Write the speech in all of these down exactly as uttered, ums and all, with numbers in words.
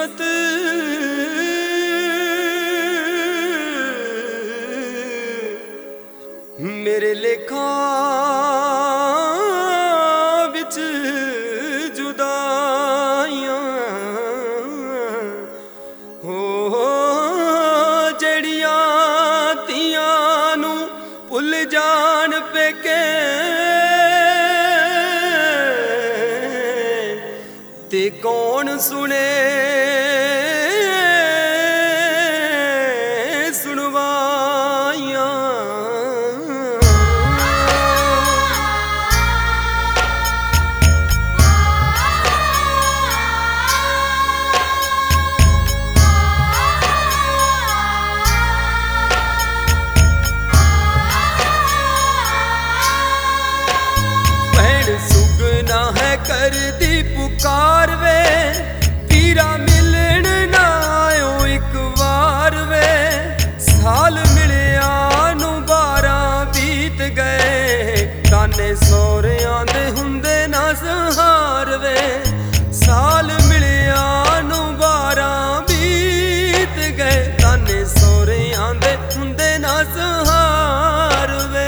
किस्मत मेरे लेखा विच जुदाइयां हो जड़ियां तियां नू भुल जान पे के ते कौन सुने सुनवाइयां। भैन सुगना है कर दी पुकार वे पीरा मिलन ना आयो एक बार वे साल मिलिया नू बारह बीत गए ताने सौरियां दे हुंदे ना सहार वे साल मिलिया नू बारह बीत गए ताने सौरियां दे हुंदे ना सहार वे।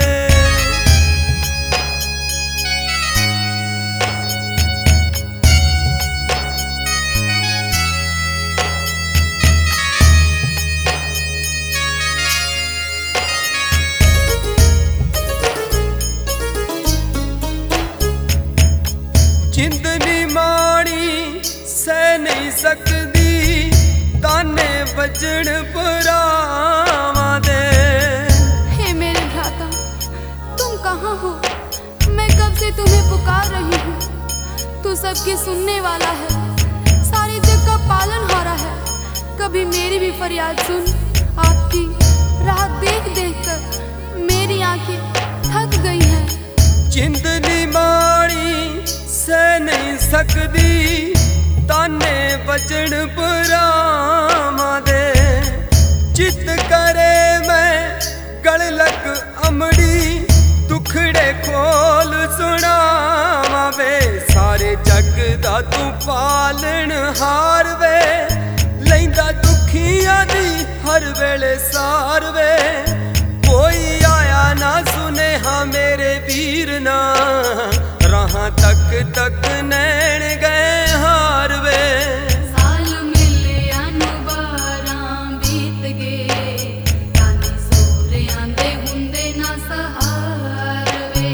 जिंदनी माड़ी सह नहीं सकदी ताने बजन परावां दे। हे मेरे भ्राता तुम कहाँ हो? मैं कब से तुम्हें पुकार रही हूँ। तू सबके सुनने वाला है, सारे जग का पालन हो रहा है। कभी मेरी भी फरियाद सुन। आपकी राह देख देख कर मेरी आंखें थक गई हैं। जिंदनी माड़ी सह नहीं सकदी ताने बजन परावां दे। चित करे मैं गल लग अमड़ी दुखड़े खोल सुनावां वे सारे जग दा तू पालन हार वे लैंदा दुखियां दी हर वेले सार वे कोई आया ना सुने हाँ मेरे वीर ना रहा तक तक नैन गए हार वे। साल मिलिया नू बारह बीत गए ताने सौरियां दे हुंदे ना सहार वे।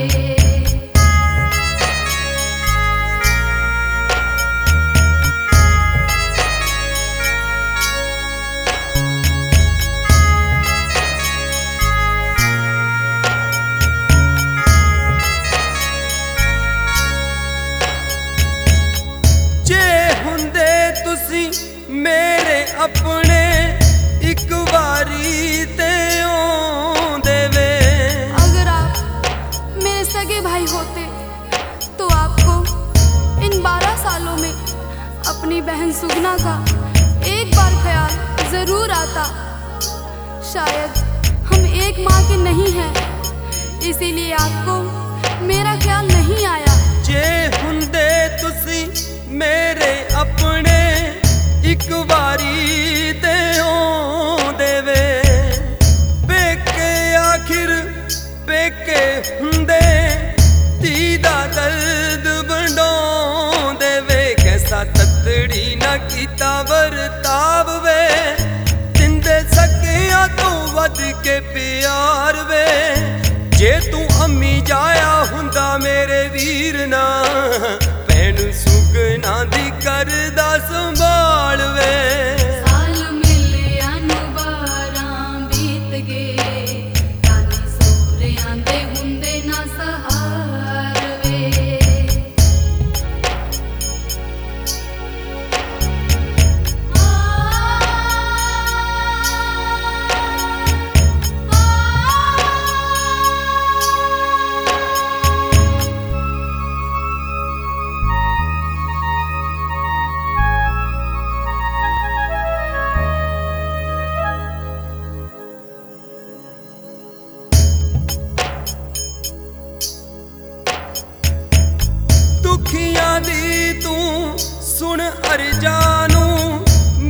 मेरे अपने एक बारी ते ओंदे वे। अगर आप मेरे सगे भाई होते तो आपको इन बारह सालों में अपनी बहन सुगना का एक बार ख्याल जरूर आता। शायद हम एक माँ के नहीं हैं इसीलिए आपको मेरा ख्याल नहीं आया। जे हुंदे तुसी मेरे अपने एक बारी ते ओंदे वे पेके आखिर पेके हुंदे धी दा दर्द बंडोंदे वे कैसा ततड़ी ना कीता वरताव वे दिंदे सकियां तू वध के प्यार वे जे तू अम्मी जाया हुंदा मेरे वीर ना भैन सुगना दी करदा संभाल वे। साल मिलिया नू बारह बीत गए ताने सौरियां दे हुंदे ना सहार वे। दुखियां दी तू सुन अर्जानू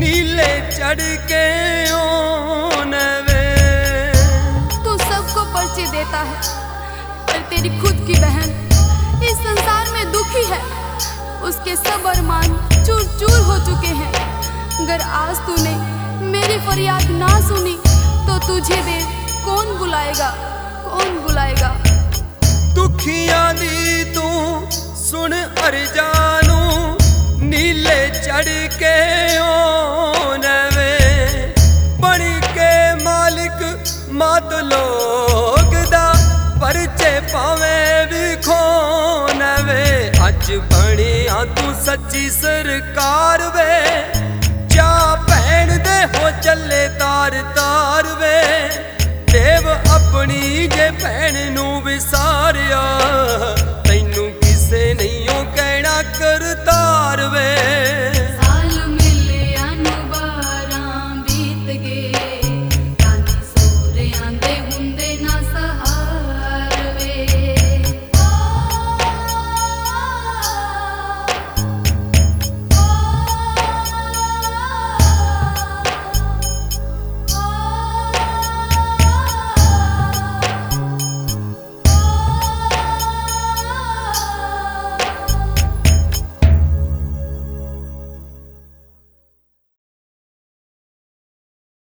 चढ़ के ओने वे। तू सबको पर्ची देता है, पर तेरी खुद की बहन इस संसार में दुखी है। उसके सब अरमान चूर चूर हो चुके हैं। अगर आज तूने मेरी फरियाद ना सुनी तो तुझे देव कौन बुलाएगा, कौन बुलाएगा। दुखियां दी तू सुन अरजानू, नीले चढ़ के ओने वे। बन के मालिक मात लोग दा, परचे पावे भी खोने वे। अज बनिया तू सच्ची सरकार वे, जा भैन दे हो चले तार तार वे। देव अपनी जे भैन नू विसारिया,